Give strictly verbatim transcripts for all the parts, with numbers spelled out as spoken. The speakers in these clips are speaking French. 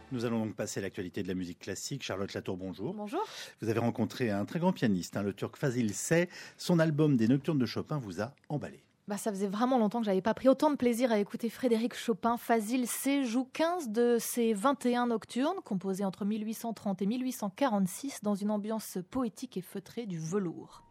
Nous allons donc passer à l'actualité de la musique classique. Charlotte Latour, bonjour. Bonjour. Vous avez rencontré un très grand pianiste, hein, le Turc Fazil Say. Son album des Nocturnes de Chopin vous a emballé. Bah, ça faisait vraiment longtemps que je n'avais pas pris autant de plaisir à écouter Frédéric Chopin. Fazil Say joue quinze de ses vingt et un nocturnes, composés entre mille huit cent trente et mille huit cent quarante-six, dans une ambiance poétique et feutrée du velours.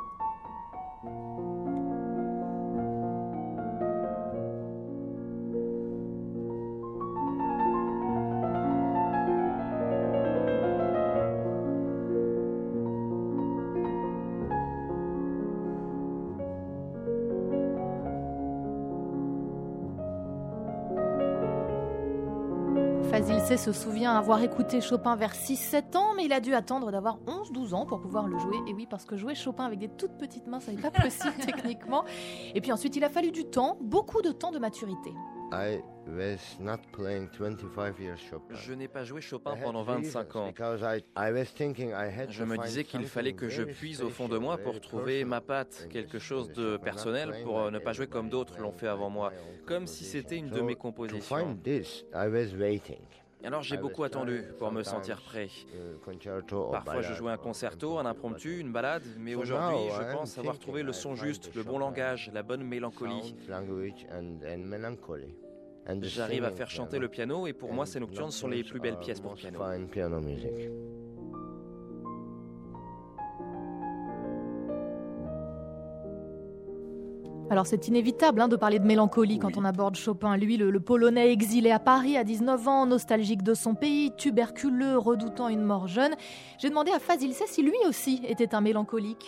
Fazil Say se souvient avoir écouté Chopin vers six sept ans, mais il a dû attendre d'avoir onze douze ans pour pouvoir le jouer. Et oui, parce que jouer Chopin avec des toutes petites mains, ça n'est pas possible techniquement. Et puis ensuite, il a fallu du temps, beaucoup de temps de maturité. I was not playing twenty-five years Chopin. Je n'ai pas joué Chopin pendant vingt-cinq ans. Je me disais qu'il fallait que je puise au fond de moi pour trouver ma patte, quelque chose de personnel, pour ne pas jouer comme d'autres l'ont fait avant moi, comme si c'était une de mes compositions. Alors j'ai beaucoup attendu pour me sentir prêt. Parfois je jouais un concerto, un impromptu, une ballade, mais aujourd'hui je pense avoir trouvé le son juste, le bon langage, la bonne mélancolie. J'arrive à faire chanter le piano et pour moi ces nocturnes sont les plus belles pièces pour piano. Alors c'est inévitable hein, de parler de mélancolie quand oui. on aborde Chopin. Lui, le, le Polonais exilé à Paris à dix-neuf ans, nostalgique de son pays, tuberculeux, redoutant une mort jeune. J'ai demandé à Fazil Say si lui aussi était un mélancolique.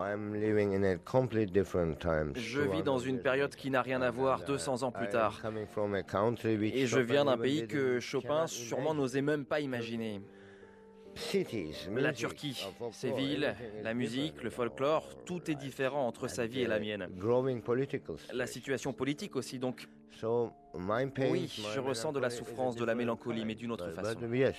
Je vis dans une période qui n'a rien à voir deux cents ans plus tard. Et je viens d'un pays que Chopin sûrement n'osait même pas imaginer. La Turquie, ses villes, la musique, le folklore, tout est différent entre sa vie et la mienne. La situation politique aussi, donc. Oui, je ressens de la souffrance, de la mélancolie, mais d'une autre façon.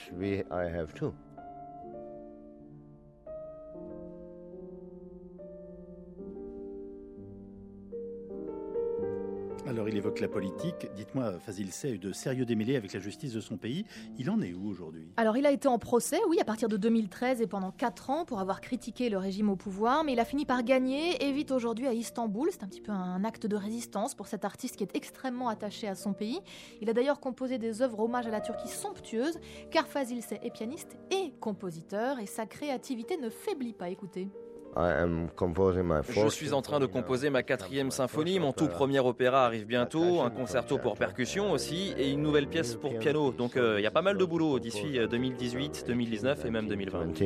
Alors, il évoque la politique. Dites-moi, Fazil Say a eu de sérieux démêlés avec la justice de son pays. Il en est où aujourd'hui ? Alors, il a été en procès, oui, à partir de deux mille treize et pendant quatre ans pour avoir critiqué le régime au pouvoir, mais il a fini par gagner et vit aujourd'hui à Istanbul. C'est un petit peu un acte de résistance pour cet artiste qui est extrêmement attaché à son pays. Il a d'ailleurs composé des œuvres hommage à la Turquie somptueuses, car Fazil Say est pianiste et compositeur et sa créativité ne faiblit pas. Écoutez. Je suis en train de composer ma quatrième symphonie, mon tout premier opéra arrive bientôt, un concerto pour percussion aussi, et une nouvelle pièce pour piano. Donc il euh, y a pas mal de boulot d'ici deux mille dix-huit, deux mille dix-neuf et même deux mille vingt.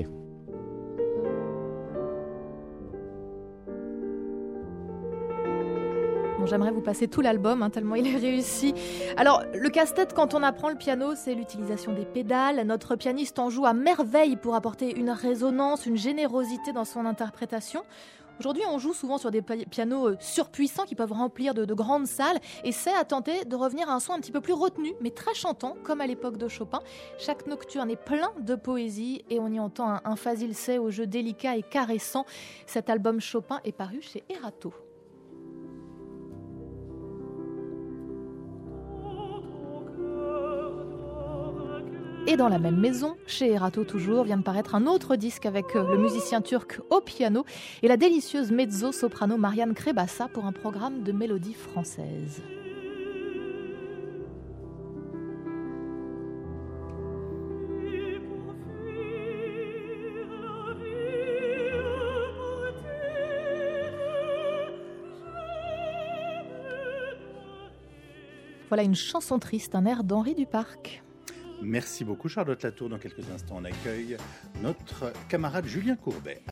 Bon, j'aimerais vous passer tout l'album, hein, tellement il est réussi. Alors, le casse-tête quand on apprend le piano, c'est l'utilisation des pédales. Notre pianiste en joue à merveille pour apporter une résonance, une générosité dans son interprétation. Aujourd'hui, on joue souvent sur des pianos surpuissants qui peuvent remplir de, de grandes salles. Et c'est à tenter de revenir à un son un petit peu plus retenu, mais très chantant, comme à l'époque de Chopin. Chaque nocturne est plein de poésie et on y entend un, un Fazil Say au jeu délicat et caressant. Cet album Chopin est paru chez Erato. Et dans la même maison, chez Erato toujours, vient de paraître un autre disque avec le musicien turc au piano et la délicieuse mezzo-soprano Marianne Krebassa pour un programme de mélodie française. Voilà une chanson triste, un air d'Henri Duparc. Merci beaucoup Charlotte Latour. Dans quelques instants, on accueille notre camarade Julien Courbet.